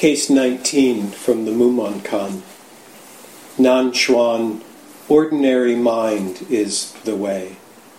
Case 19 from the Mumonkan. Nanchuan, ordinary mind is the way.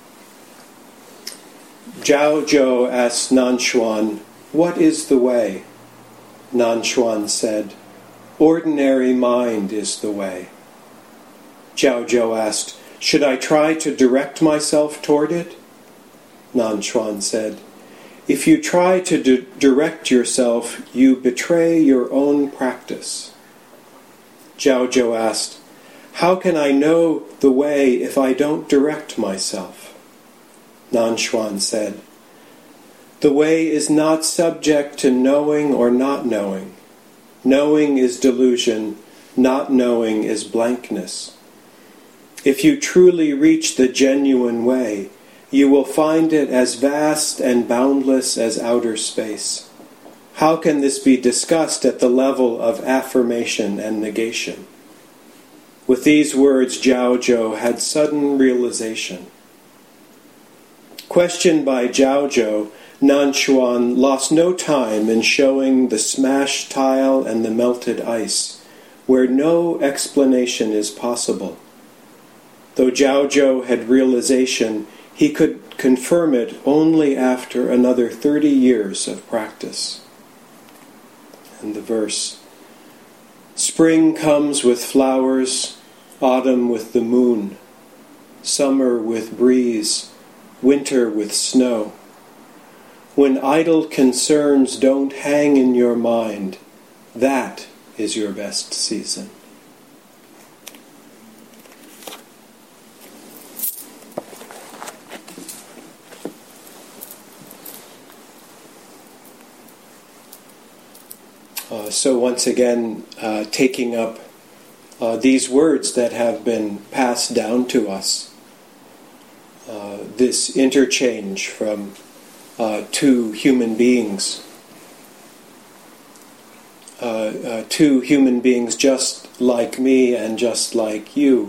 Zhao Zhou asked Nanchuan, "What is the way?" Nanchuan said, "Ordinary mind is the way." Zhao Zhou asked, "Should I try to direct myself toward it?" Nanchuan said, "If you try to direct yourself, you betray your own practice." Zhao Zhou asked, "How can I know the way if I don't direct myself?" Nanchuan said, "The way is not subject to knowing or not knowing. Knowing is delusion, not knowing is blankness. If you truly reach the genuine way, you will find it as vast and boundless as outer space. How can this be discussed at the level of affirmation and negation?" With these words, Zhao Zhou had sudden realization. Questioned by Zhao Zhou, Nanchuan lost no time in showing the smashed tile and the melted ice, where no explanation is possible. Though Zhao Zhou had realization, he could confirm it only after another 30 years of practice. And the verse, "Spring comes with flowers, autumn with the moon, summer with breeze, winter with snow. When idle concerns don't hang in your mind, that is your best season." So once again, taking up these words that have been passed down to us, this interchange from two human beings just like me and just like you,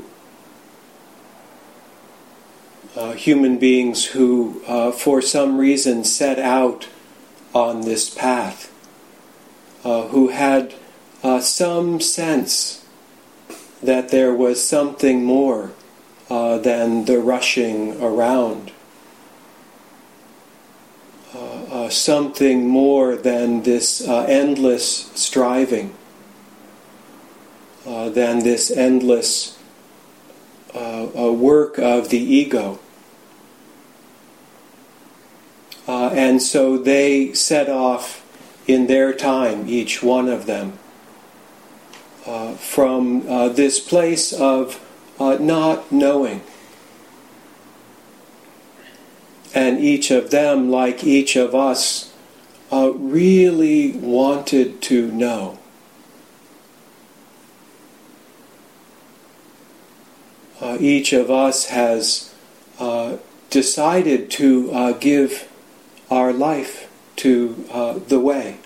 human beings who for some reason set out on this path, who had some sense that there was something more than the rushing around, something more than this endless striving, than this endless work of the ego. And so they set off in their time, each one of them, from this place of not knowing. And each of them, like each of us, really wanted to know. Each of us has decided to give our life to the way,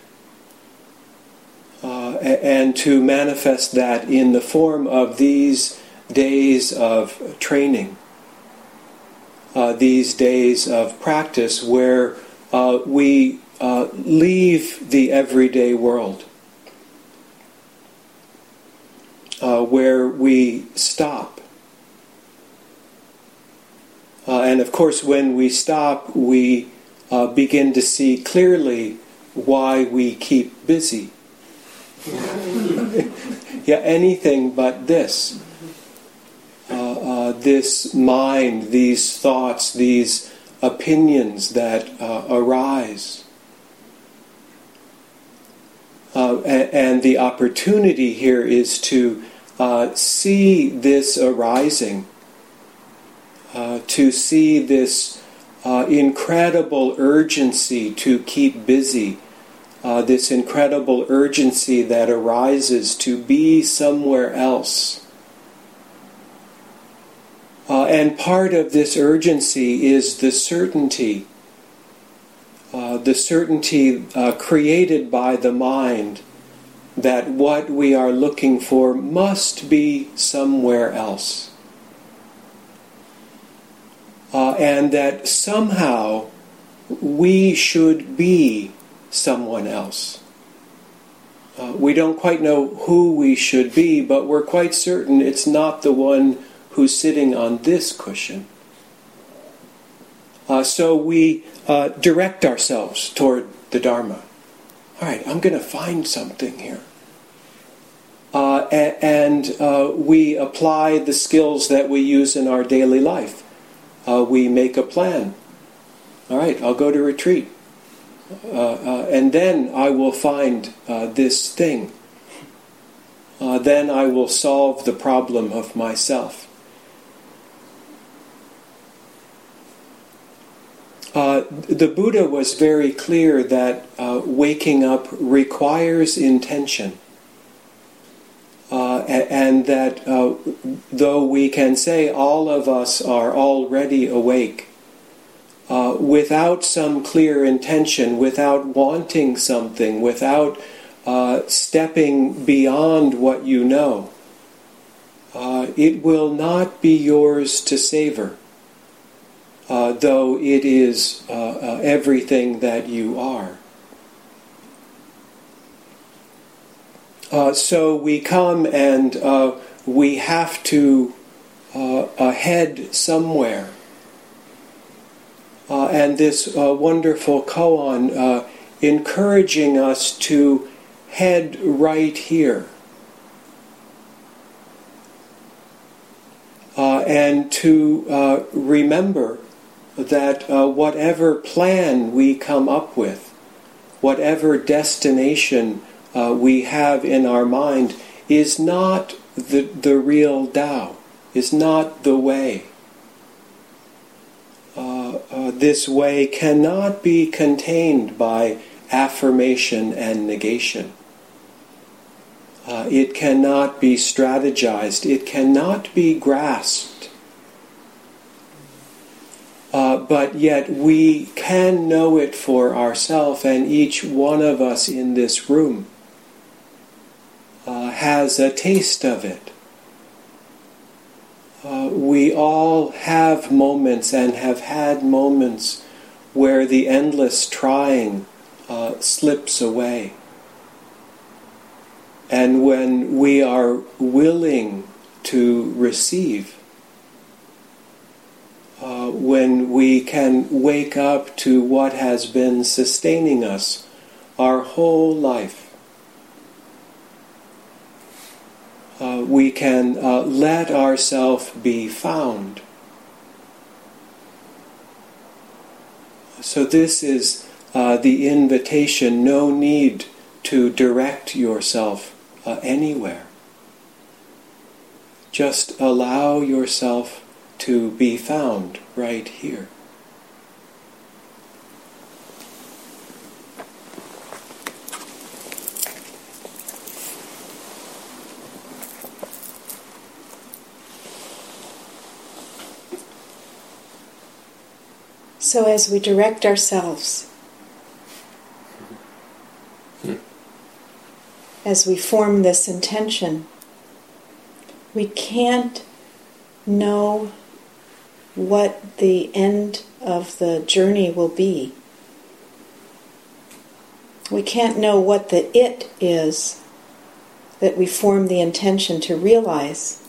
and to manifest that in the form of these days of training, these days of practice where we leave the everyday world, where we stop. And of course, when we stop, we begin to see clearly why we keep busy. Yeah, anything but this. This mind, these thoughts, these opinions that arise. And the opportunity here is to see this arising, to see this incredible urgency to keep busy, this incredible urgency that arises to be somewhere else. And part of this urgency is the certainty created by the mind that what we are looking for must be somewhere else. And that somehow we should be someone else. We don't quite know who we should be, but we're quite certain it's not the one who's sitting on this cushion. So we direct ourselves toward the Dharma. All right, I'm going to find something here. And we apply the skills that we use in our daily life. We make a plan. All right, I'll go to retreat. And then I will find this thing. Then I will solve the problem of myself. The Buddha was very clear that waking up requires intention. And that though we can say all of us are already awake, without some clear intention, without wanting something, without stepping beyond what you know, it will not be yours to savor, though it is everything that you are. So we come and we have to head somewhere. And this wonderful koan encouraging us to head right here. And to remember that whatever plan we come up with, whatever destination we have in our mind, is not the real Tao, is not the way. This way cannot be contained by affirmation and negation. It cannot be strategized. It cannot be grasped. But yet we can know it for ourselves, and each one of us in this room has a taste of it. We all have moments and have had moments where the endless trying slips away. And when we are willing to receive, when we can wake up to what has been sustaining us our whole life, we can let ourselves be found. So this is the invitation. No need to direct yourself anywhere. Just allow yourself to be found right here. So as we direct ourselves, as we form this intention, we can't know what the end of the journey will be. We can't know what the it is that we form the intention to realize.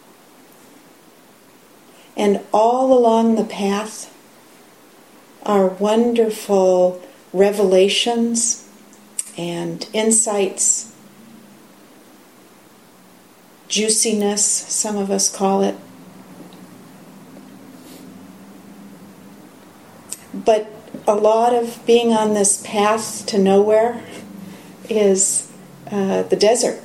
And all along the path are wonderful revelations and insights, juiciness, some of us call it. But a lot of being on this path to nowhere is the desert.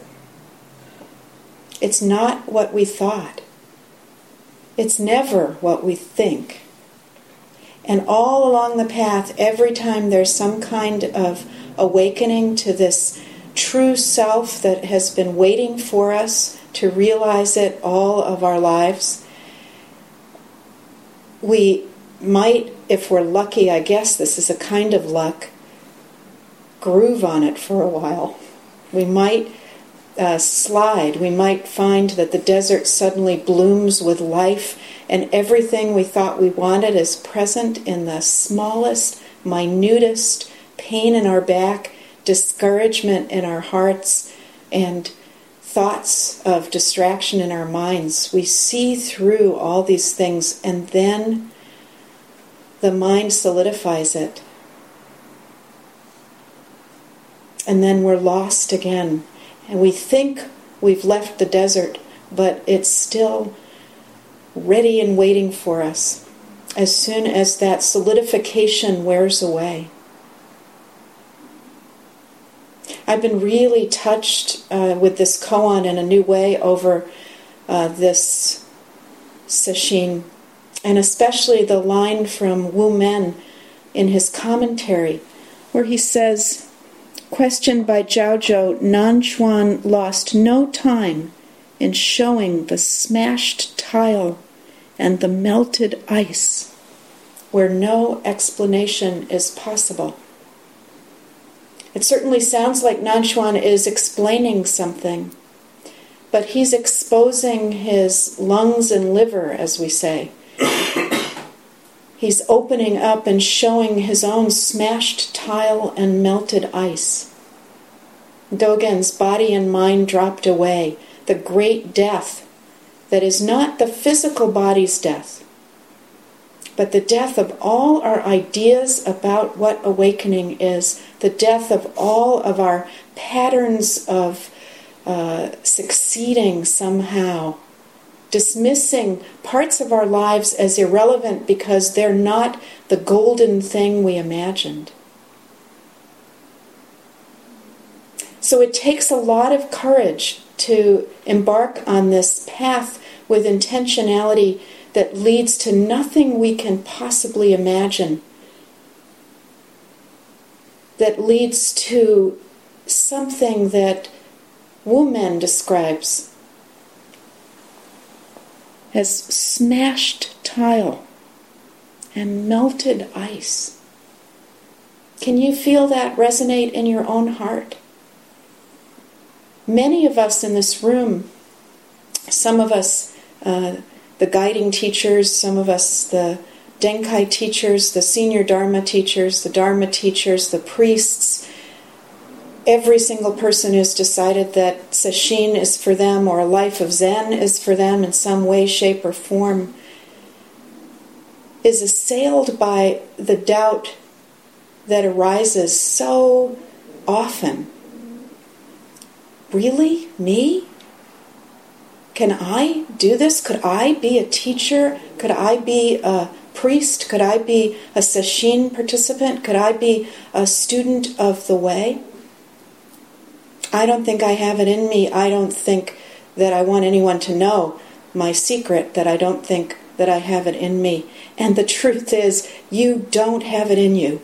It's not what we thought. It's never what we think. And all along the path, every time there's some kind of awakening to this true self that has been waiting for us to realize it all of our lives, we might, if we're lucky, I guess this is a kind of luck, groove on it for a while. We might slide. We might find that the desert suddenly blooms with life, and everything we thought we wanted is present in the smallest, minutest pain in our back discouragement in our hearts and thoughts of distraction in our minds. We see through all these things, and then the mind solidifies it. And then we're lost again. And we think we've left the desert, but it's still ready and waiting for us as soon as that solidification wears away. I've been really touched with this koan in a new way over this sesshin, and especially the line from Wu Men in his commentary, where he says, questioned by Jiaozhou, Nanchuan lost no time in showing the smashed tile and the melted ice, where no explanation is possible. It certainly sounds like Nanchuan is explaining something, but he's exposing his lungs and liver, as we say. He's opening up and showing his own smashed tile and melted ice. Dogen's body and mind dropped away, the great death that is not the physical body's death, but the death of all our ideas about what awakening is, the death of all of our patterns of succeeding somehow, dismissing parts of our lives as irrelevant because they're not the golden thing we imagined. So it takes a lot of courage to embark on this path with intentionality that leads to nothing we can possibly imagine, that leads to something that Wu Men describes as smashed tile and melted ice. Can you feel that resonate in your own heart? Many of us in this room, some of us the guiding teachers, some of us the Denkai teachers, the senior Dharma teachers, the Dharma teachers, the priests, every single person who's decided that sesshin is for them or a life of Zen is for them in some way, shape, or form, is assailed by the doubt that arises so often. Really? Me? Can I do this? Could I be a teacher? Could I be a priest? Could I be a sesshin participant? Could I be a student of the way? I don't think I have it in me. I don't think that I want anyone to know my secret, that I don't think that I have it in me. And the truth is, you don't have it in you.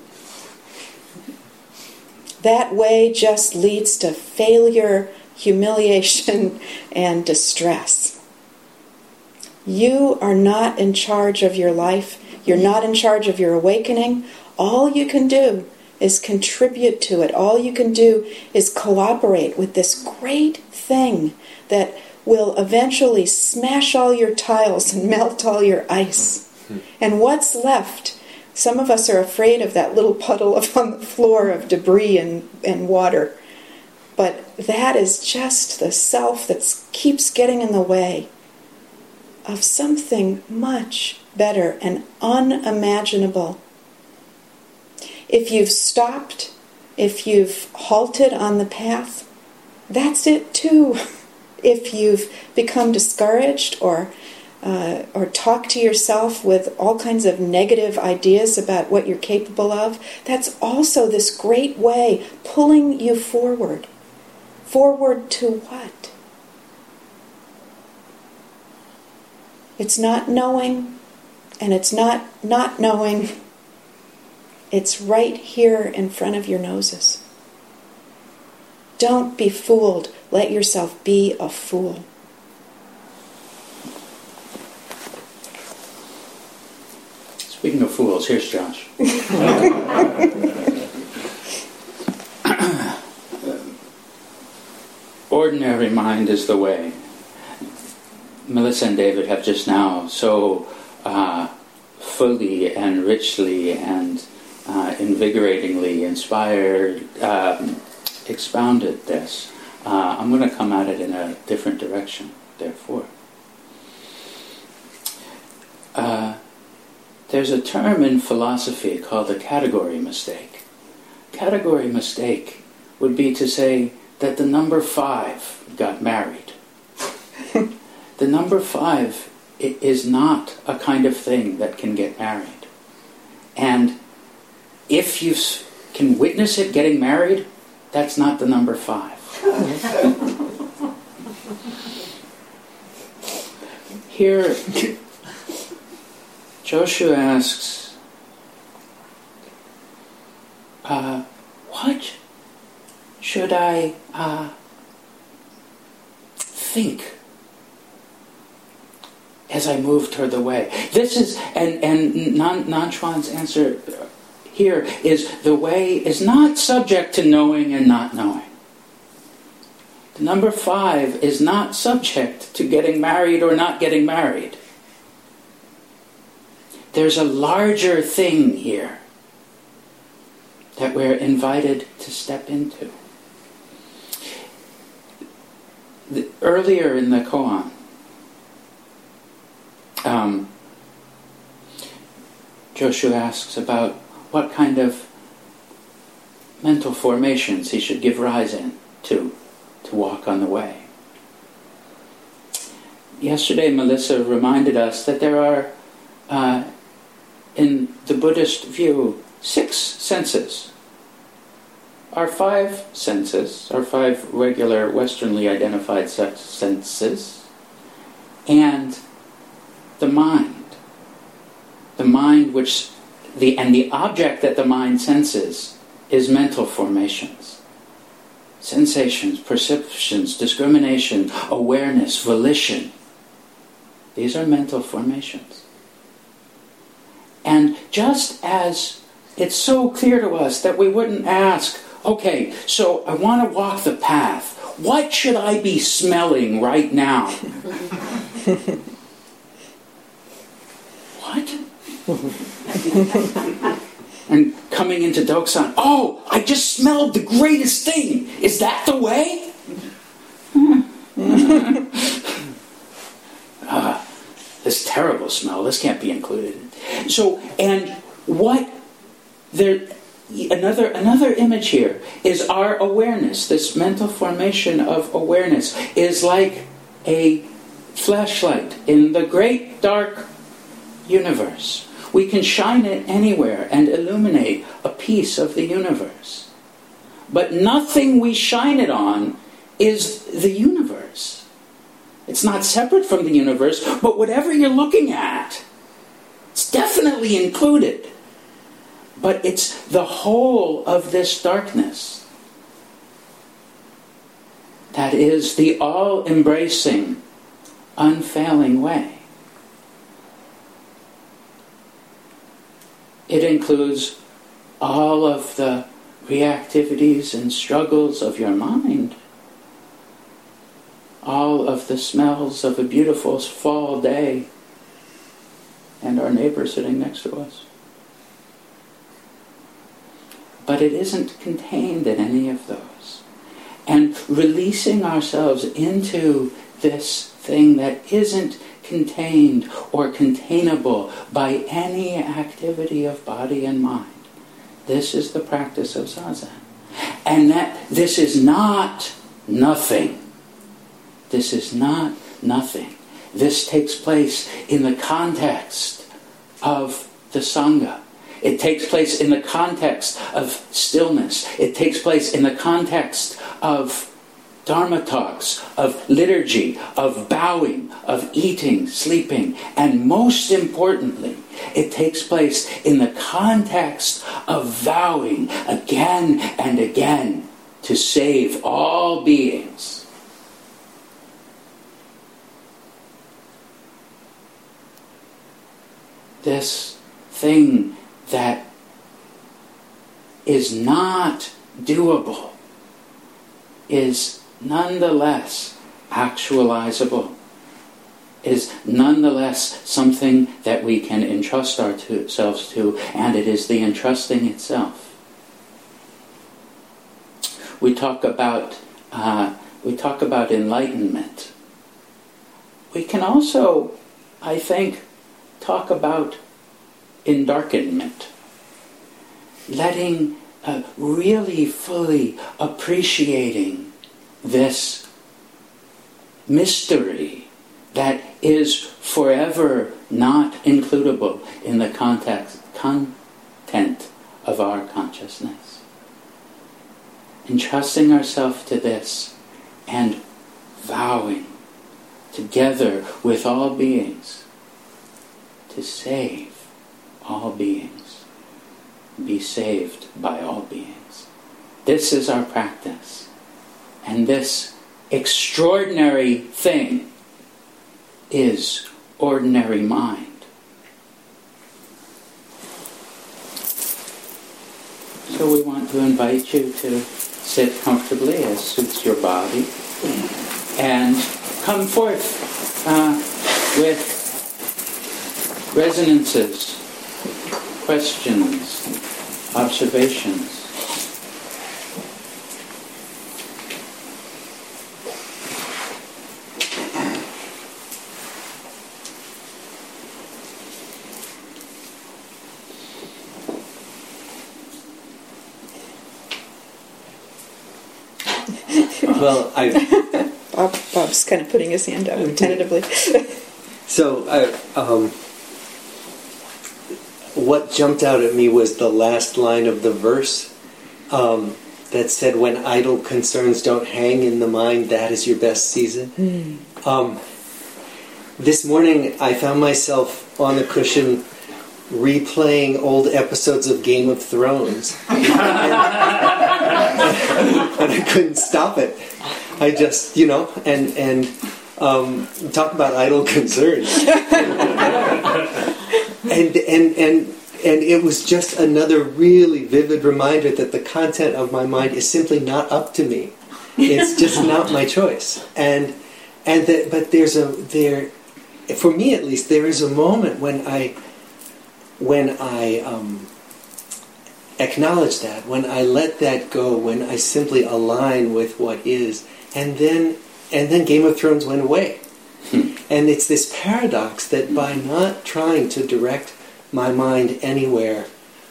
That way just leads to failure, humiliation, and distress. You are not in charge of your life. You're not in charge of your awakening. All you can do is contribute to it. All you can do is cooperate with this great thing that will eventually smash all your tiles and melt all your ice. And what's left? Some of us are afraid of that little puddle on the floor of debris and water. But that is just the self that keeps getting in the way of something much better and unimaginable. If you've stopped, if you've halted on the path, that's it too. If you've become discouraged or talk to yourself with all kinds of negative ideas about what you're capable of, that's also this great way pulling you forward. Forward to what? It's not knowing, and it's not knowing. It's right here in front of your noses. Don't be fooled. Let yourself be a fool. Speaking of fools, here's Josh. Ordinary mind is the way. Melissa and David have just now so fully and richly and invigoratingly inspired expounded this. I'm going to come at it in a different direction, therefore. There's a term in philosophy called the category mistake. Category mistake would be to say that the number 5 got married. The number 5 is not a kind of thing that can get married. And if you can witness it getting married, that's not the number 5. Here, Joshu asks, what should I think as I move toward the way? This is, and Nanchuan's answer here is, the way is not subject to knowing and not knowing. The number 5 is not subject to getting married or not getting married. There's a larger thing here that we're invited to step into. Earlier in the koan, Joshu asks about what kind of mental formations he should give rise in to walk on the way. Yesterday, Melissa reminded us that there are, in the Buddhist view, 6 senses. Our 5 senses, our 5 regular Westernly identified senses, and the mind. The mind and the object that the mind senses is mental formations. Sensations, perceptions, discrimination, awareness, volition. These are mental formations. And just as it's so clear to us that we wouldn't ask, okay, so I want to walk the path. What should I be smelling right now? What? And coming into Doksan, oh, I just smelled the greatest thing. Is that the way? This terrible smell, this can't be included. So, and what there, another image here is our awareness. This mental formation of awareness is like a flashlight in the great dark universe. We can shine it anywhere and illuminate a piece of the universe. But nothing we shine it on is the universe. It's not separate from the universe, but whatever you're looking at, it's definitely included. But it's the whole of this darkness that is the all-embracing, unfailing way. It includes all of the reactivities and struggles of your mind. All of the smells of a beautiful fall day and our neighbor sitting next to us. But it isn't contained in any of those. And releasing ourselves into this thing that isn't contained or containable by any activity of body and mind. This is the practice of Zazen. And that this is not nothing. This is not nothing. This takes place in the context of the Sangha. It takes place in the context of stillness. It takes place in the context of Dharma talks, of liturgy, of bowing, of eating, sleeping, and most importantly, it takes place in the context of vowing again and again to save all beings. This thing that is not doable is nonetheless actualizable, is nonetheless something that we can entrust ourselves to, and it is the entrusting itself. we talk about enlightenment. We can also, I think, talk about endarkenment. Letting, really fully appreciating this mystery that is forever not includable in the content of our consciousness. Entrusting ourselves to this and vowing together with all beings to save all beings, be saved by all beings. This is our practice. And this extraordinary thing is ordinary mind. So we want to invite you to sit comfortably as suits your body and come forth with resonances, questions, observations. Well, Bob's kind of putting his hand up tentatively. So, what jumped out at me was the last line of the verse that said, "When idle concerns don't hang in the mind, that is your best season." This morning, I found myself on the cushion replaying old episodes of Game of Thrones. And I couldn't stop it. I just, and talk about idle concerns. and it was just another really vivid reminder that the content of my mind is simply not up to me. It's just not my choice. But for me at least, there is a moment when I acknowledge that, when I let that go, when I simply align with what is, and then Game of Thrones went away. And it's this paradox that by not trying to direct my mind anywhere,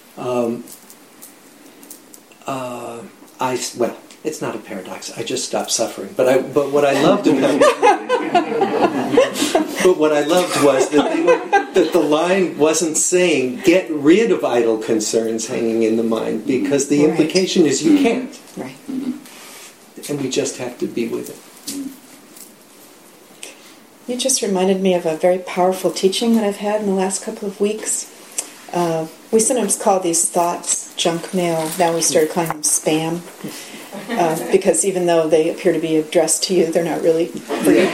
it's not a paradox. I just stopped suffering. But what I loved about was that the line wasn't saying get rid of idle concerns hanging in the mind, because the implication is you can't. Right. And we just have to be with it. You just reminded me of a very powerful teaching that I've had in the last couple of weeks. We sometimes call these thoughts junk mail. Now we started calling them spam. Because even though they appear to be addressed to you, they're not really for you.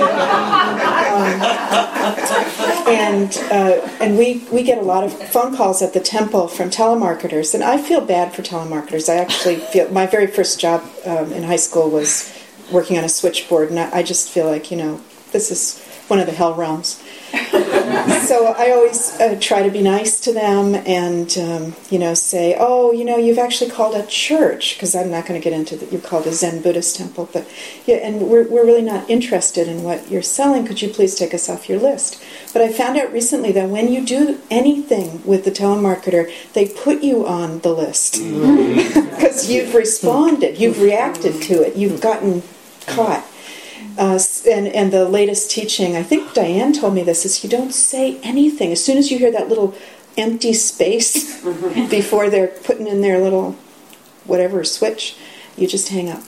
And we get a lot of phone calls at the temple from telemarketers, and I feel bad for telemarketers. I actually feel my very first job in high school was working on a switchboard, and I just feel like this is one of the hell realms. So I always try to be nice to them and, say, you've actually called a church, because I'm not going to get into that. You called a Zen Buddhist temple, but and we're really not interested in what you're selling. Could you please take us off your list? But I found out recently that when you do anything with the telemarketer, they put you on the list because you've responded, you've reacted to it, you've gotten caught. And the latest teaching, I think Diane told me this, is you don't say anything. As soon as you hear that little empty space before they're putting in their little whatever switch, you just hang up.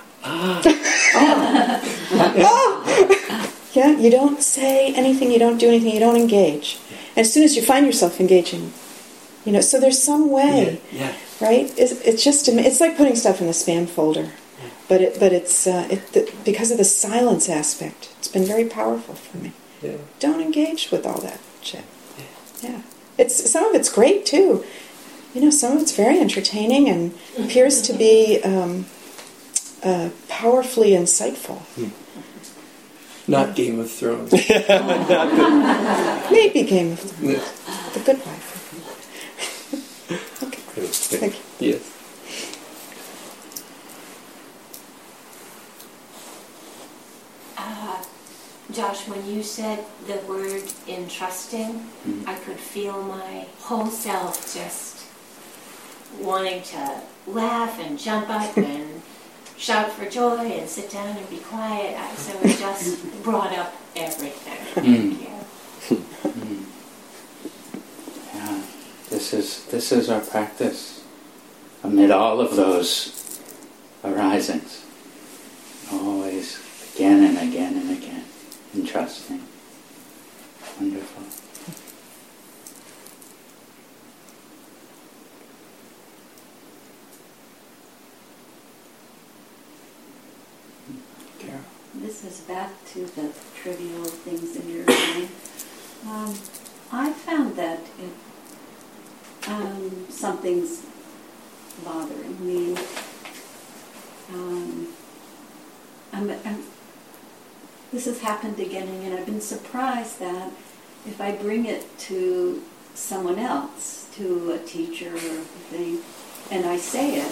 Yeah, you don't say anything, you don't do anything, you don't engage. And as soon as you find yourself engaging, so there's some way, right? It's like putting stuff in the spam folder. But it's because of the silence aspect. It's been very powerful for me. Yeah. Don't engage with all that shit. Yeah, some of it's great too. Some of it's very entertaining and appears to be powerfully insightful. Not Game of Thrones. Maybe Game of Thrones. The good wife. Okay. Thank you. Yes. Josh, when you said the word entrusting, I could feel my whole self just wanting to laugh and jump up and shout for joy and sit down and be quiet. So it just brought up everything. Thank you. Yeah, this is our practice amid all of those arisings. Always again and again and again, entrusting. Wonderful. Carol. This is back to the trivial things in your mind. I found that if something's bothering me, this has happened again and again. I've been surprised that if I bring it to someone else, to a teacher or a thing, and I say it,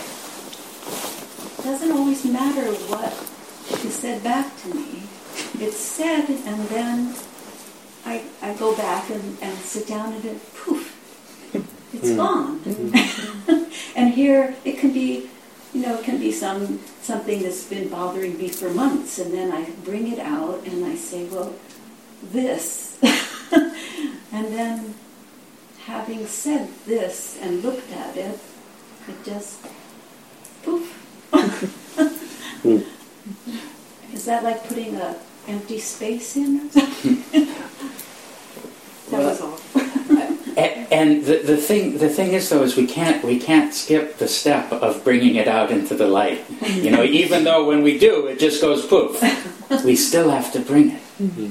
it doesn't always matter what she said back to me. It's said, and then I go back and sit down and it, poof, it's gone. And here it can be, it can be something that's been bothering me for months, and then I bring it out and I say, well, this. And then having said this and looked at it, it just, poof. Is that like putting an empty space in? That was all. And the thing is, though, is we can't skip the step of bringing it out into the light. Even though when we do, it just goes poof. We still have to bring it.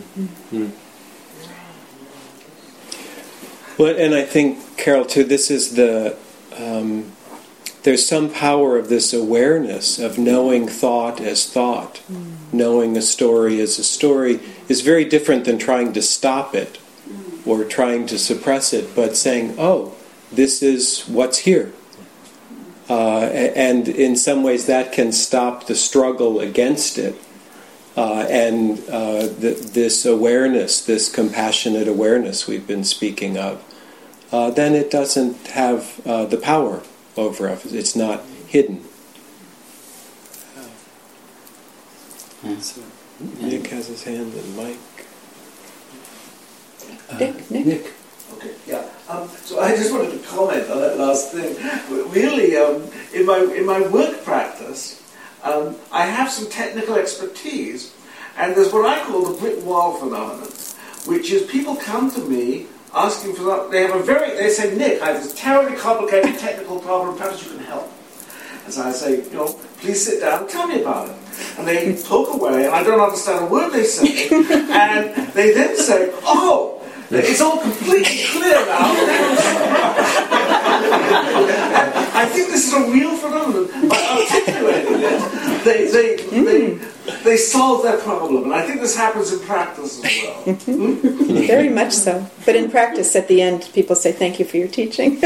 Well, and I think, Carol, too, this is there's some power of this awareness of knowing thought as thought. Knowing a story as a story is very different than trying to stop it or trying to suppress it, but saying, oh, this is what's here. And in some ways that can stop the struggle against it. And this awareness, this compassionate awareness we've been speaking of, then it doesn't have the power over us. It's not hidden. So Nick has his hand and Mike. Nick. Okay, yeah. So I just wanted to comment on that last thing. Really, in my work practice, I have some technical expertise, and there's what I call the brick wall phenomenon, which is people come to me asking for that. They say, Nick, I have this terribly complicated technical problem. Perhaps you can help. And so I say, please sit down and tell me about it. And they poke away, and I don't understand a word they say. And they then say, oh, it's all completely clear now. I think this is a real phenomenon. By articulating it, they solve their problem. And I think this happens in practice as well. Very much so. But in practice, at the end, people say, thank you for your teaching.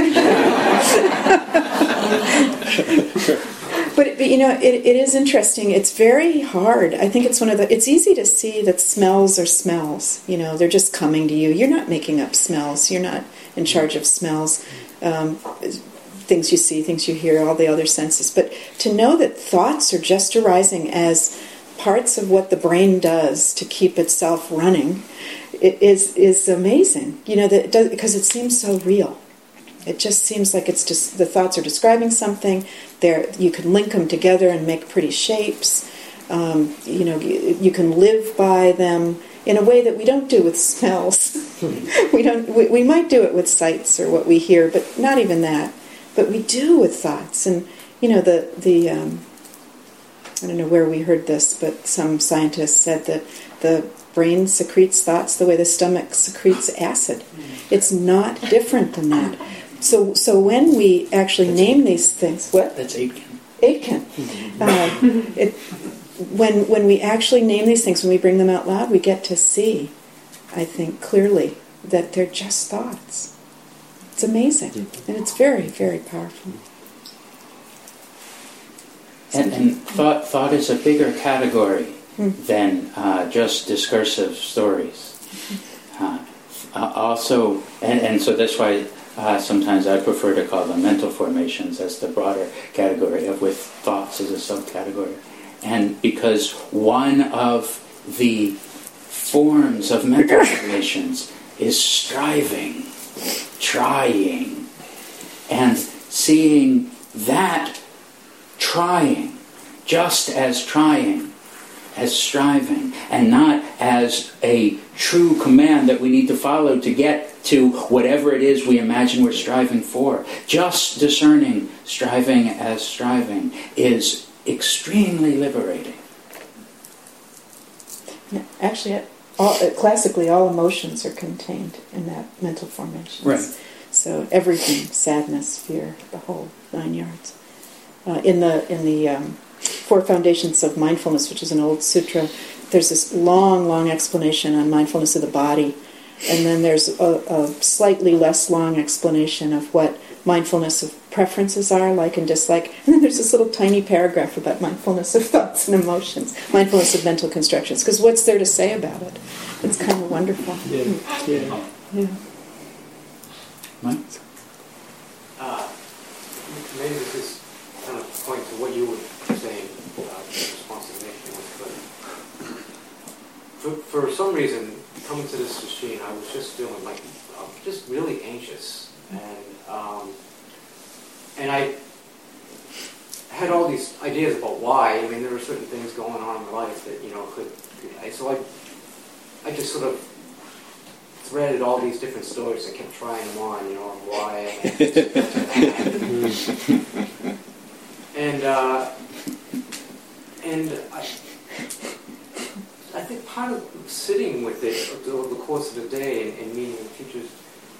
But it is interesting. It's very hard. I think it's easy to see that smells are smells. They're just coming to you. You're not making up smells. You're not in charge of smells. Things you see, things you hear, all the other senses. But to know that thoughts are just arising as parts of what the brain does to keep itself running is amazing. Because it seems so real. It just seems like it's just the thoughts are describing something. You can link them together and make pretty shapes. You can live by them in a way that we don't do with smells. We might do it with sights or what we hear, but not even that. But we do with thoughts. And I don't know where we heard this, but some scientists said that the brain secretes thoughts the way the stomach secretes acid. It's not different than that. So when we actually name these things, what? That's Aitken. Aitken. When we actually name these things, when we bring them out loud, we get to see, I think, clearly that they're just thoughts. It's amazing, and it's very, very powerful. And thought is a bigger category than just discursive stories. Also, and so that's why sometimes I prefer to call them mental formations as the broader category, with thoughts as a subcategory. And because one of the forms of mental formations is striving, trying, and seeing that trying just as trying, as striving, and not as a true command that we need to follow to get to whatever it is we imagine we're striving for. Just discerning striving as striving is extremely liberating. Yeah, actually, classically, all emotions are contained in that mental formation. Right. So everything, sadness, fear, the whole 9 yards. In the Four Foundations of Mindfulness, which is an old sutra, there's this long explanation on mindfulness of the body, and then there's a slightly less long explanation of what mindfulness of preferences are, like and dislike, and then there's this little tiny paragraph about mindfulness of thoughts and emotions, mindfulness of mental constructions, because what's there to say about it? It's kind of wonderful. Yeah. Mike? Maybe this is kind of point to what you were saying about the response to but for some reason, coming to this machine, I was just feeling like just really anxious, and I had all these ideas about why. I mean, there were certain things going on in my life that I just sort of threaded all these different stories and kept trying them on, and why. And I think part of sitting with it over the course of the day and meeting with teachers,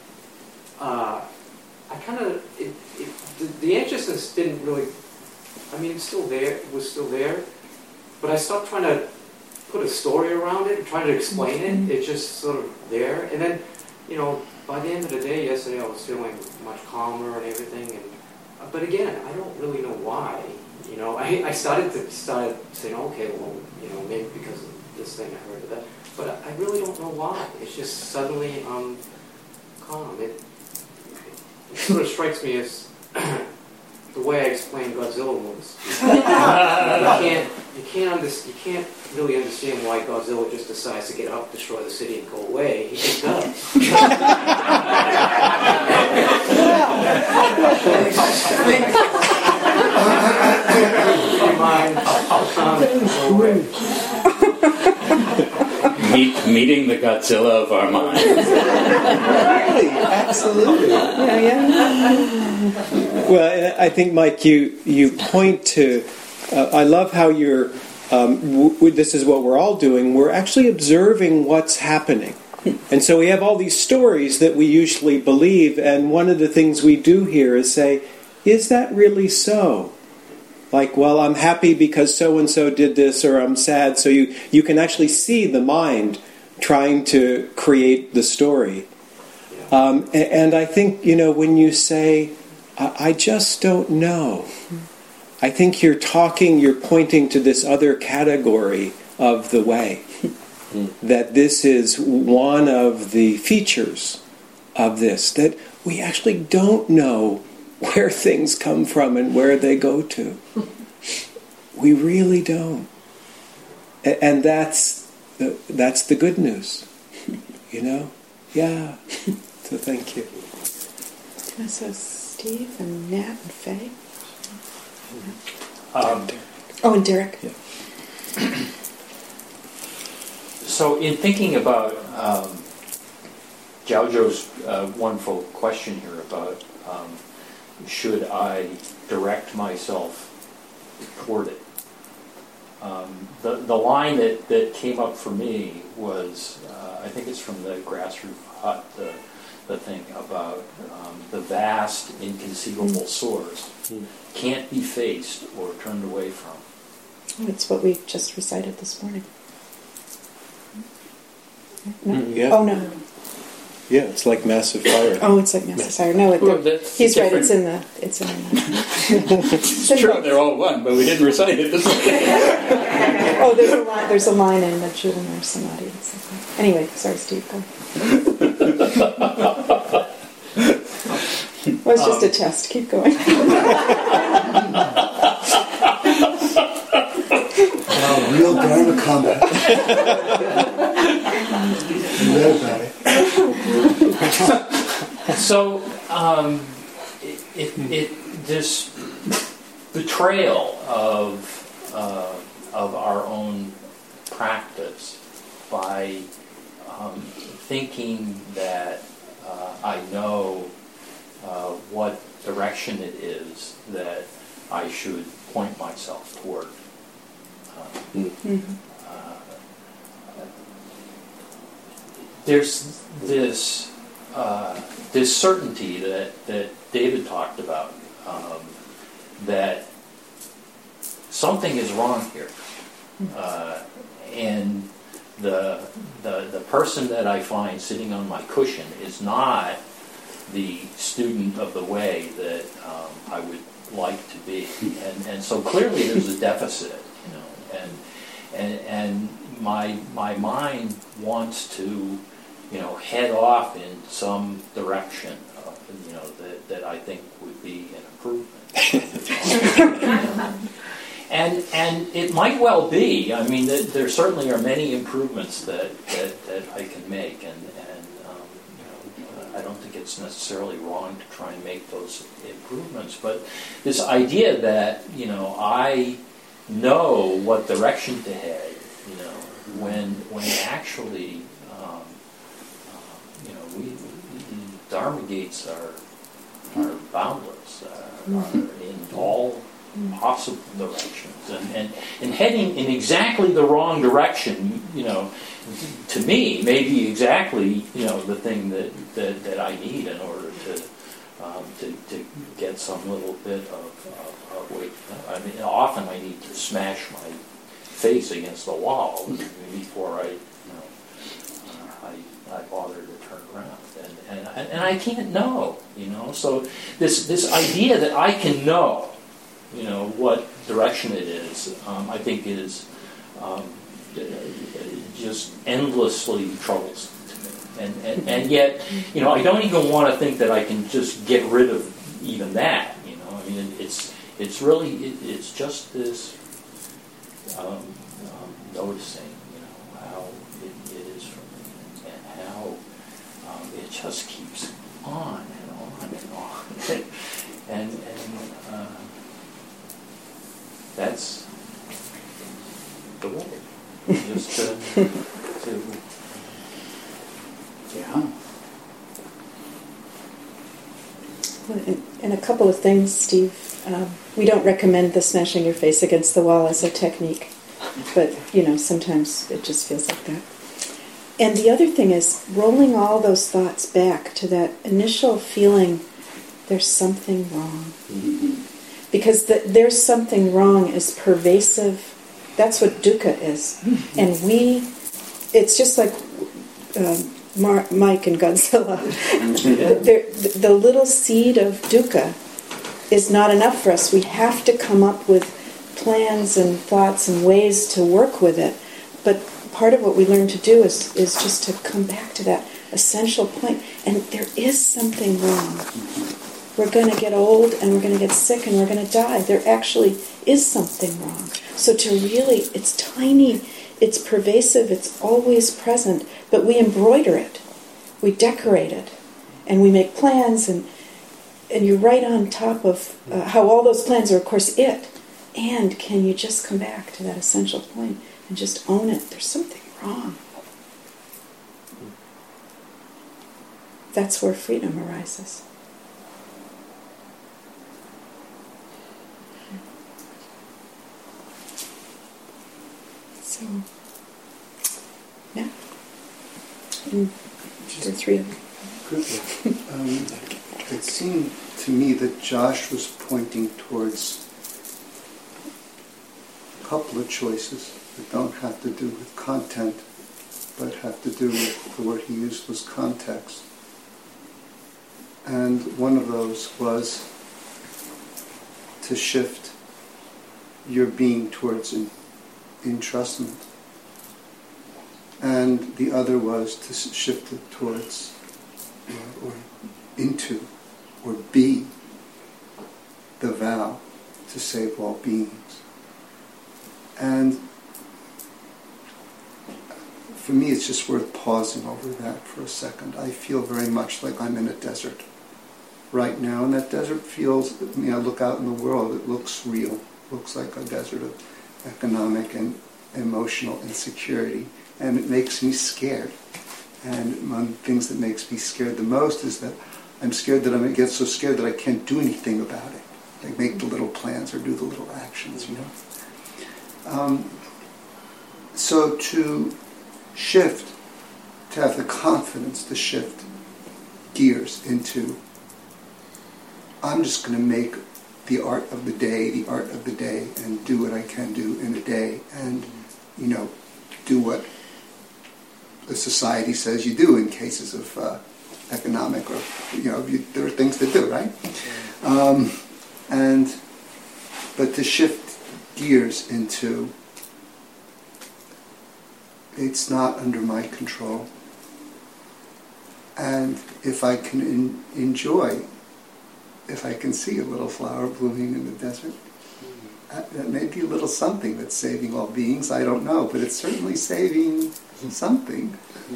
the anxiousness didn't really, it's still there, it was still there, but I stopped trying to put a story around it and try to explain it. It's just sort of there. And then, by the end of the day yesterday, I was feeling much calmer and everything. But again, I don't really know why. I started saying, okay, well, maybe because of this thing I heard of that. But I really don't know why. It's just suddenly calm. It sort of strikes me as the way I explained Godzilla movies. You can't really understand why Godzilla just decides to get up, destroy the city, and go away. He just does. Meeting the Godzilla of our minds. Really, absolutely. Well, I think, Mike, you point to. I love how you're. This is what we're all doing. We're actually observing what's happening. And so we have all these stories that we usually believe, and one of the things we do here is say, is that really so? Like, well, I'm happy because so-and-so did this, or I'm sad. So you can actually see the mind trying to create the story. And I think, when you say, I just don't know, I think you're pointing to this other category of the way. That this is one of the features of this, that we actually don't know where things come from and where they go to. We really don't. And that's the good news. Yeah. So thank you. So Steve and Nat and Faye. And Derek. Yeah. So in thinking about Jiaozhou's wonderful question here about should I direct myself toward it, the line that came up for me was, I think it's from the Grassroof Hut, the thing about the vast, inconceivable source can't be faced or turned away from. It's what we just recited this morning. No? Yeah. Oh, no. Yeah, it's like massive fire. Oh, it's like massive fire. No, he's right. It's in the. It's true. They're all one, but we didn't recite it this way. Oh, there's a line in the Jewel Nurse Samadhi. Anyway, sorry, Steve. Go. It was just a test. Keep going. Wow, real Dharma combat. Real bad. So, this betrayal of our own practice by thinking that I know what direction it is that I should point myself toward. There's this certainty that David talked about, that something is wrong here, and the person that I find sitting on my cushion is not the student of the way that I would like to be, and so clearly there's a deficit, and my mind wants to, head off in some direction, that I think would be an improvement. And it might well be. I mean, there certainly are many improvements that I can make, and I don't think it's necessarily wrong to try and make those improvements. But this idea that I know what direction to head, when actually, we Dharma gates are boundless, are in all possible directions, and heading in exactly the wrong direction, to me, may be exactly the thing that I need in order to get some little bit of weight. I mean, often I need to smash my face against the wall before I bother to turn around, and I can't know, So this idea that I can know, what direction it is, I think is just endlessly troublesome to me, and yet, I don't even want to think that I can just get rid of even that, I mean, it's really it's just this noticing, how it is for me, and how it just keeps on and on and on, and that's the way. Just to yeah. And a couple of things, Steve. We don't recommend the smashing your face against the wall as a technique, but sometimes it just feels like that. And the other thing is rolling all those thoughts back to that initial feeling, there's something wrong. Mm-hmm. Because there's something wrong is pervasive. That's what dukkha is. Mm-hmm. And it's just like Mike and Godzilla. The little seed of dukkha is not enough for us. We have to come up with plans and thoughts and ways to work with it. But part of what we learn to do is just to come back to that essential point. And there is something wrong. We're going to get old and we're going to get sick and we're going to die. There actually is something wrong. So it's tiny, it's pervasive, it's always present, but we embroider it, we decorate it, and we make plans, and you're right on top of how all those plans are, of course, it. And can you just come back to that essential point and just own it? There's something wrong. That's where freedom arises. So, yeah. There are three of them. Quickly. It seemed to me that Josh was pointing towards a couple of choices that don't have to do with content, but have to do with the word he used was context. And one of those was to shift your being towards entrustment. And the other was to shift it towards, or into, or be the vow to save all beings. And for me, it's just worth pausing over that for a second. I feel very much like I'm in a desert right now, and that desert feels, I look out in the world, it looks real. It looks like a desert of economic and emotional insecurity, and it makes me scared. And one of the things that makes me scared the most is that I'm scared that I'm going to get so scared that I can't do anything about it. Like make the little plans or do the little actions, So to shift, to have the confidence to shift gears into, I'm just going to make the art of the day, and do what I can do in a day, and, do what the society says you do in cases of economic, or, there are things to do, right? But to shift gears into, it's not under my control. And if I can enjoy, if I can see a little flower blooming in the desert, that may be a little something that's saving all beings, I don't know, but it's certainly saving something.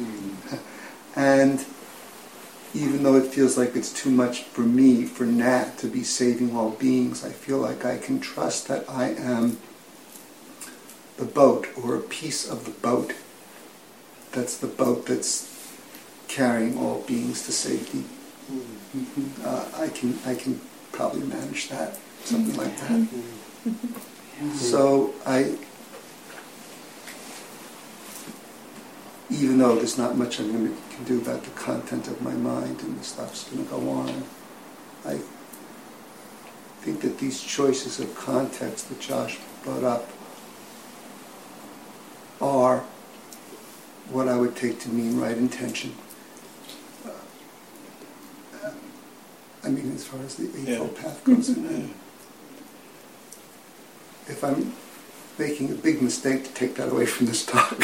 And even though it feels like it's too much for me, for Nat, to be saving all beings, I feel like I can trust that I am the boat, or a piece of the boat. That's the boat that's carrying all beings to safety. I can probably manage that, something like that. So even though there's not much I can do about the content of my mind, and the stuff's going to go on, I think that these choices of context that Josh brought up are what I would take to mean right intention. As far as the Eightfold Path goes. If I'm making a big mistake to take that away from this talk.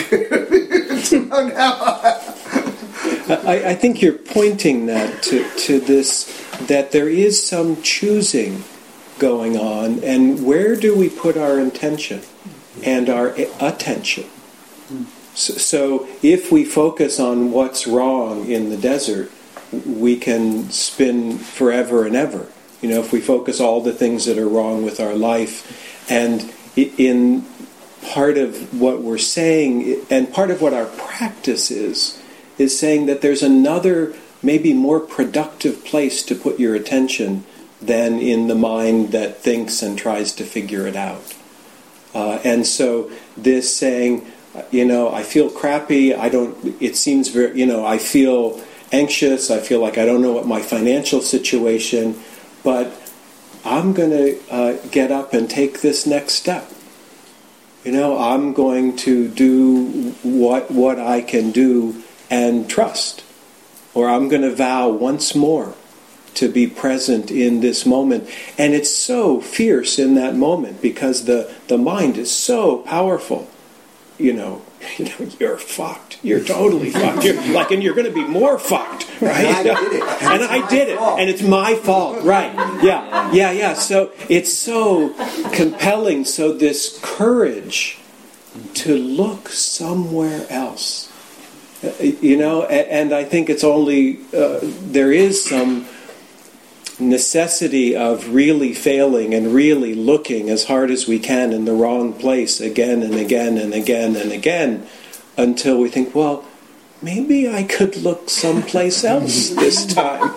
I think you're pointing that to this, that there is some choosing going on, and where do we put our intention and our attention? So if we focus on what's wrong in the desert, we can spin forever and ever. If we focus all the things that are wrong with our life, and in part of what we're saying, and part of what our practice is saying that there's another, maybe more productive place to put your attention than in the mind that thinks and tries to figure it out. And so this saying, I feel crappy, it seems very, I feel anxious, I feel like I don't know what my financial situation, but I'm going to get up and take this next step. I'm going to do what I can do and trust. Or I'm going to vow once more to be present in this moment. And it's so fierce in that moment because the mind is so powerful. You're fucked. You're totally fucked. And you're going to be more fucked, right? And I did it. And it's my fault, right? Yeah. So it's so compelling. So this courage to look somewhere else, and I think it's only there is some necessity of really failing and really looking as hard as we can in the wrong place again and again and again and again until we think, well, maybe I could look someplace else this time.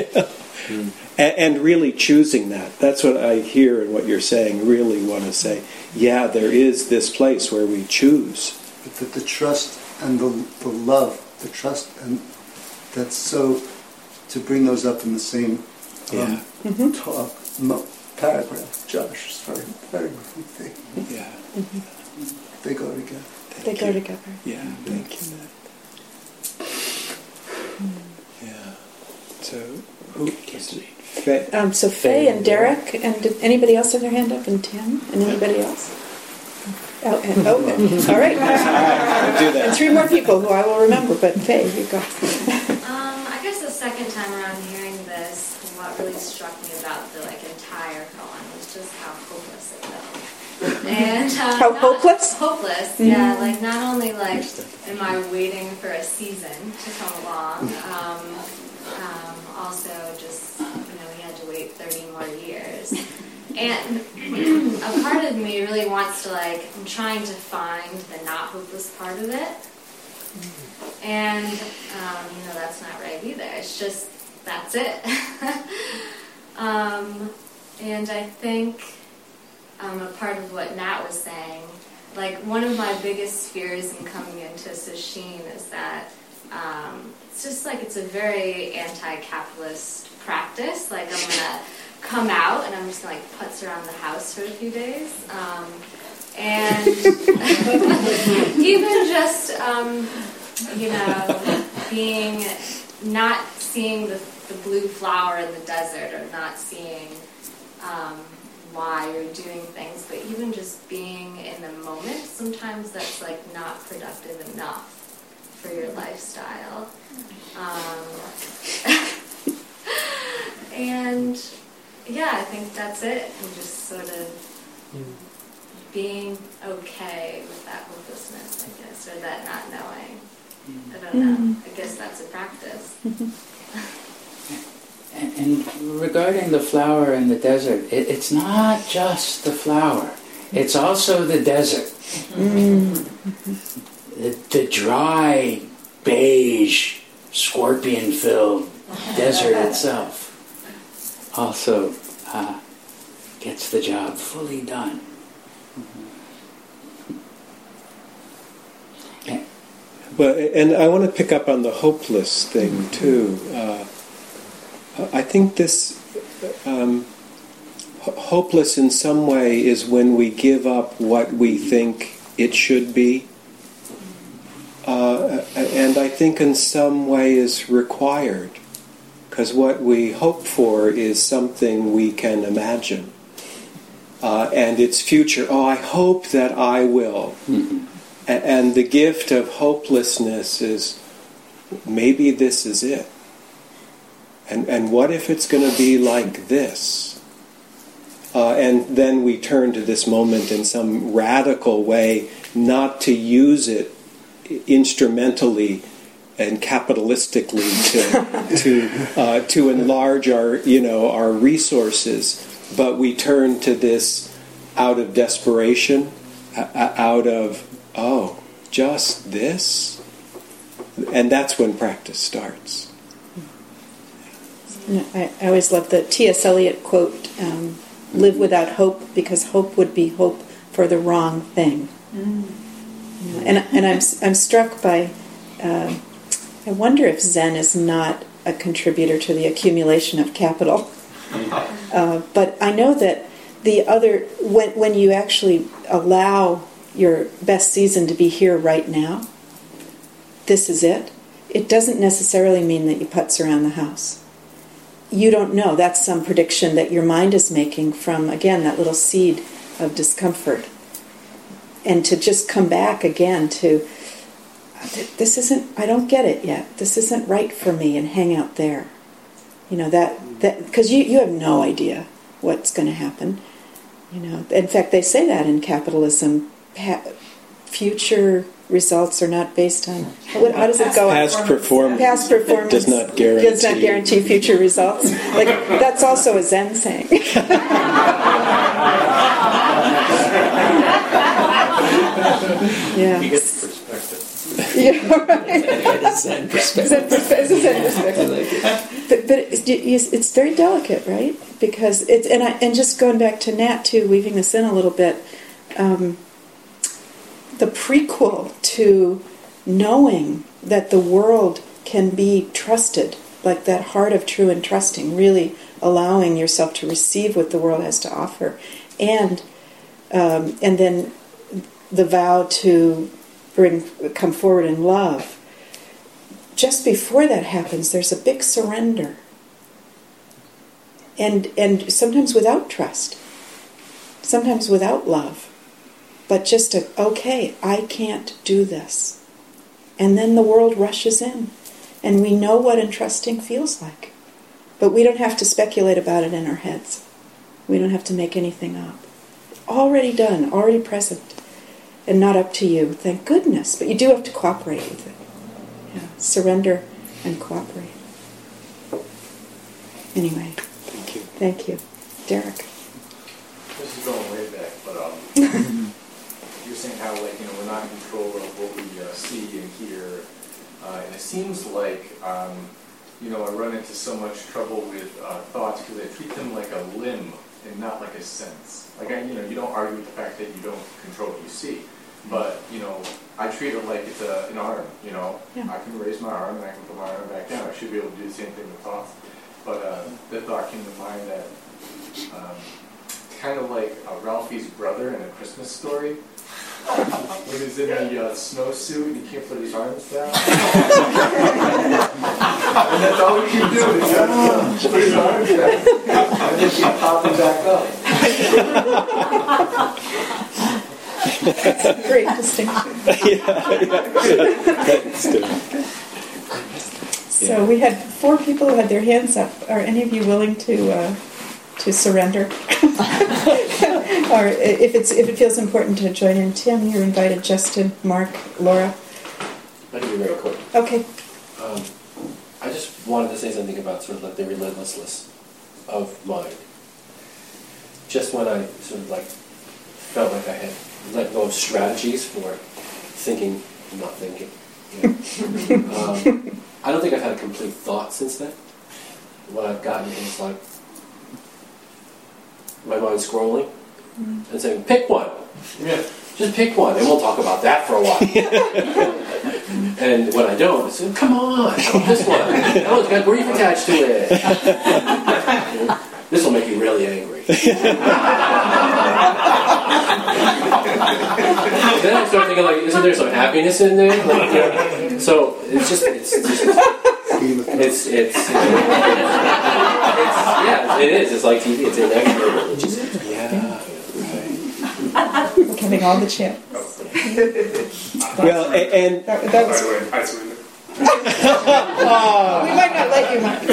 And really choosing that. That's what I hear in what you're saying. Really want to say, yeah, there is this place where we choose. But the trust and the love, the trust, and that's so, to bring those up in the same talk, paragraph, Josh, is very good thing. Yeah. They go together. They go together. Yeah, thank you, Matt. Yeah. So, who gets it? Faye. So Faye and Derek, and did anybody else have their hand up? And Tim? And anybody else? Oh, all right. I'll do that. And 3 more people who I will remember, but Faye, you go. I guess the second time around hearing this, what really struck me about the entire koan was just how hopeless it felt. And how hopeless? Hopeless, mm-hmm. Yeah. Not only am I waiting for a season to come along, also just we had to wait 30 more years. And a part of me really wants to I'm trying to find the not hopeless part of it. And, that's not right either. It's just, that's it. And I think a part of what Nat was saying, one of my biggest fears in coming into Sesshin is that it's just it's a very anti-capitalist practice. I'm going to come out and I'm just going to putz around the house for a few days. And even just, being, not seeing the blue flower in the desert or not seeing why you're doing things, but even just being in the moment, sometimes that's not productive enough for your lifestyle. And yeah, I think that's it. And just sort of being okay with that hopelessness, I guess, or that not knowing. I don't know. I guess that's a practice. And regarding the flower in the desert, it's not just the flower. It's also the desert. The dry, beige, scorpion-filled desert itself also gets the job fully done. Well, and I want to pick up on the hopeless thing too. I think this hopeless in some way is when we give up what we think it should be, and I think in some way is required, because what we hope for is something we can imagine, and its future. Oh, I hope that I will. Mm-hmm. And the gift of hopelessness is, maybe this is it. And what if it's going to be like this? And then we turn to this moment in some radical way, not to use it instrumentally and capitalistically to enlarge our resources, but we turn to this out of desperation, out of just this? And that's when practice starts. I always love the T.S. Eliot quote, live without hope because hope would be hope for the wrong thing. And I'm struck by, I wonder if Zen is not a contributor to the accumulation of capital. But I know that when you actually allow your best season to be here right now, this is it. It doesn't necessarily mean that you putz around the house. You don't know. That's some prediction that your mind is making from, again, that little seed of discomfort. And to just come back again to, this isn't, I don't get it yet. This isn't right for me, and hang out there. That because you have no idea what's going to happen. In fact, they say that in capitalism. Future results are not based on... How does it go? Past performance does not guarantee future results. That's also a Zen saying. Yeah. You get the perspective. Yeah, right. It's Zen perspective. It's a Zen perspective. But it's very delicate, right? Because and just going back to Nat too, weaving this in a little bit. The prequel to knowing that the world can be trusted, like that heart of true and trusting, really allowing yourself to receive what the world has to offer, and then the vow to come forward in love. Just before that happens, there's a big surrender, and sometimes without trust, sometimes without love. but just okay, I can't do this. And then the world rushes in, and we know what entrusting feels like. But we don't have to speculate about it in our heads. We don't have to make anything up. Already done, already present, and not up to you, thank goodness. But you do have to cooperate with it. Yeah, surrender and cooperate. Anyway. Thank you. Thank you. Derek. This is going way back, but you're saying how, like, we're not in control of what we see and hear, and it seems like, I run into so much trouble with thoughts because I treat them like a limb and not like a sense. Like, you don't argue with the fact that you don't control what you see, but, I treat it like it's an arm, Yeah. I can raise my arm and I can put my arm back down. I should be able to do the same thing with thoughts. But the thought came to mind that kind of like Ralphie's brother in A Christmas Story, when he's in the snowsuit and he can't put his arms down. And that's all he can do is put his arms down. And then keep popping back up. That's a great distinction. So we had 4 people who had their hands up. Are any of you willing to surrender? Or if it feels important to join in, Tim, you're invited. Justin, Mark, Laura. I can be very quick. Okay. I just wanted to say something about sort of like the relentlessness of mind. Just when I sort of like felt like I had let go of strategies for thinking, not thinking. I don't think I've had a complete thought since then. What I've gotten is like my mind scrolling and saying, pick one. Yeah. Just pick one, and we'll talk about that for a while. And when I don't, I say, come on, how about this one? Oh, it's got grief attached to it. This will make you really angry. Then I start thinking, like, isn't there some happiness in there? Like, so it's just it is. It's like TV. It's inevitable. It's just, We're having all the chance. Well, and that was. I surrender. We might not let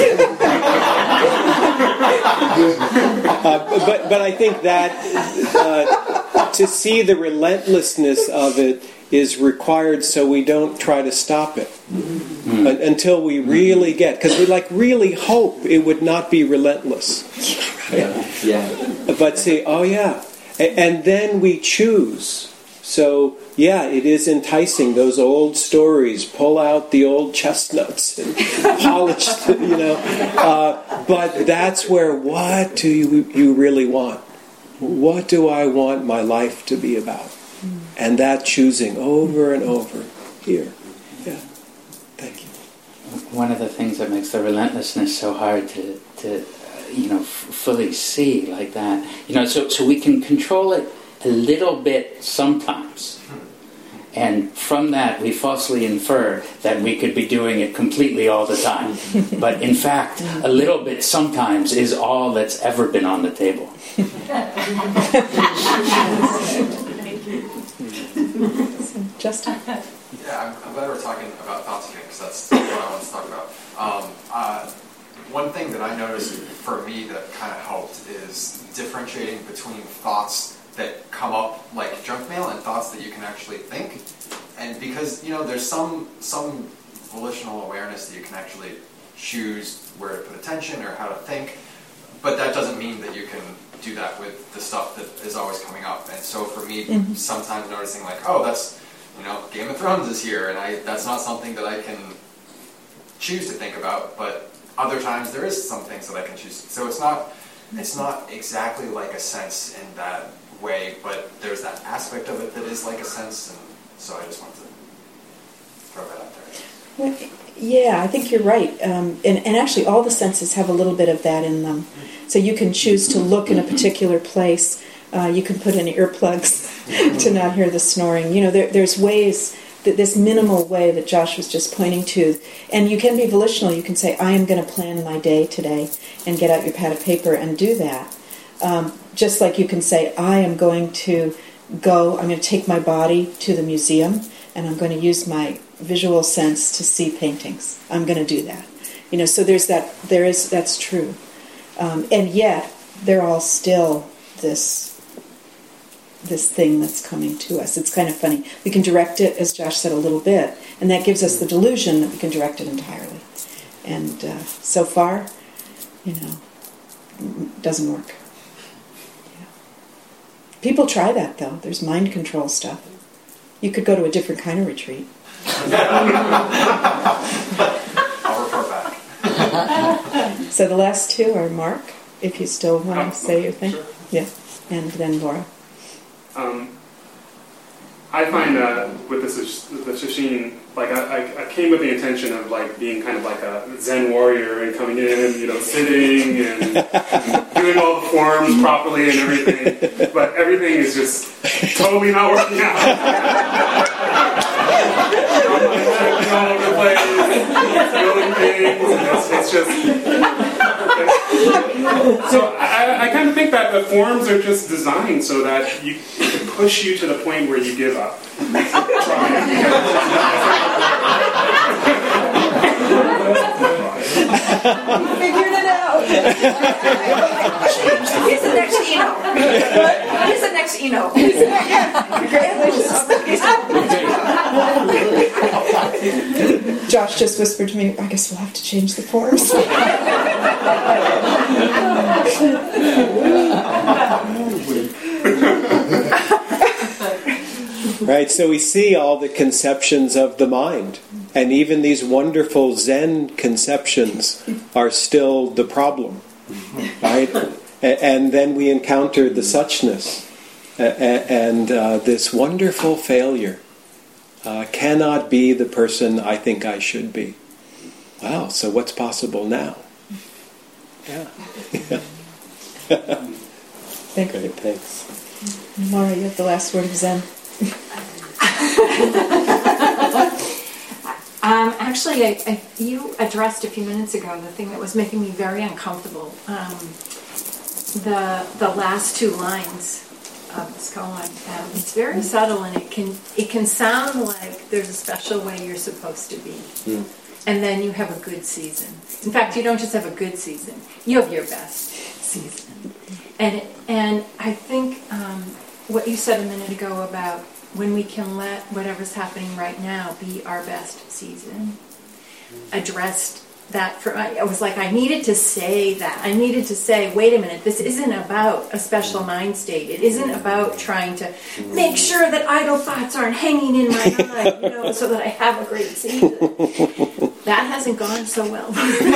you, Mike. but I think that to see the relentlessness of it is required, so we don't try to stop it until we really get, because we really hope it would not be relentless. Yeah. But see, and then we choose. So, it is enticing. Those old stories, pull out the old chestnuts and polish, but that's where, what do you really want? What do I want my life to be about? And that choosing over and over here. Yeah. Thank you. One of the things that makes the relentlessness so hard to fully see like that, so we can control it a little bit sometimes. And from that, we falsely infer that we could be doing it completely all the time. But in fact, a little bit sometimes is all that's ever been on the table. Justin? Yeah, I'm glad we're talking about thoughts again, because that's what I want to talk about. One thing that I noticed for me that kind of helped is differentiating between thoughts that come up like junk mail and thoughts that you can actually think. And because, there's some volitional awareness that you can actually choose where to put attention or how to think, but that doesn't mean that you can do that with the stuff that is always coming up. And so for me, sometimes noticing like, oh, that's, Game of Thrones is here, and that's not something that I can choose to think about, but other times there is some things that I can choose. So it's not exactly like a sense in that way, but there's that aspect of it that is like a sense, and so I just wanted to throw that out there. Well, yeah, I think you're right. And actually all the senses have a little bit of that in them. So you can choose to look in a particular place. You can put in earplugs to not hear the snoring. There's ways, this minimal way that Josh was just pointing to. And you can be volitional. You can say, I am going to plan my day today, and get out your pad of paper and do that. Just like you can say, I am going to I'm going to take my body to the museum, and I'm going to use my visual sense to see paintings. I'm going to do that. So that's true. And yet, they're all still this thing that's coming to us. It's kind of funny. We can direct it, as Josh said, a little bit, and that gives us the delusion that we can direct it entirely. And so far, it doesn't work. People try that, though. There's mind control stuff. You could go to a different kind of retreat. I'll report back. So the last two are Mark, if you still want to say your thing. Sure. Yeah. And then Laura. I find with the sesshin, like I came with the intention of like being kind of like a Zen warrior and coming in, sitting and doing all the forms properly and everything, but everything is just totally not working out. All over the place, building things, and it's just. So I kind of think that the forms are just designed so that you can push you to the point where you give up. Figured it out. He's the next Eno. He's the next Eno. Josh just whispered to me, I guess we'll have to change the forms. Right, so we see all the conceptions of the mind, and even these wonderful Zen conceptions are still the problem, right? And then we encounter the suchness, and this wonderful failure. Cannot be the person I think I should be. Wow, so what's possible now? Yeah. Thank you. Thanks. Laura, you have the last word of Zen. Actually, you addressed a few minutes ago the thing that was making me very uncomfortable. The last two lines of this koan. It's very subtle, and it can sound like there's a special way you're supposed to be, and then you have a good season. In fact, you don't just have a good season; you have your best season. And I think what you said a minute ago about when we can let whatever's happening right now be our best season, addressed that for I was like, I needed to say that. I needed to say, wait a minute, this isn't about a special mind state. It isn't about trying to make sure that idle thoughts aren't hanging in my mind, so that I have a great season. That hasn't gone so well.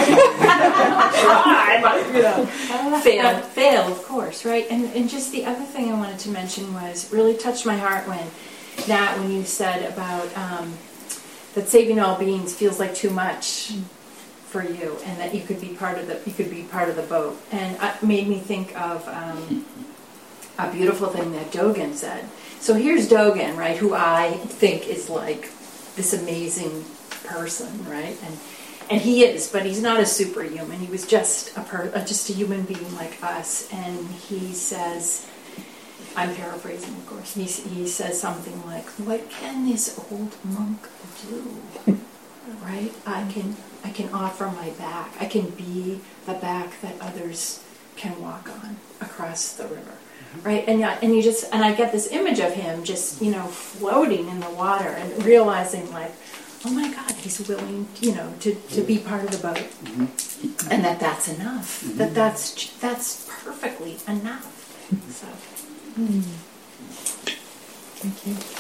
Try, but fail, of course, right? And just the other thing I wanted to mention was really touched my heart when you said about that saving all beings feels like too much for you, and that you could be part of the boat, and it made me think of a beautiful thing that Dogen said. So here's Dogen, right, who I think is like this amazing person, right, and he is, but he's not a superhuman. He was just a human being like us, and he says, I'm paraphrasing, of course. He says something like, "What can this old monk do?" Right? I can offer my back. I can be the back that others can walk on across the river, right? And I get this image of him just floating in the water and realizing like, oh my God, he's willing to be part of the boat, and that's enough. That's perfectly enough. So. Thank you.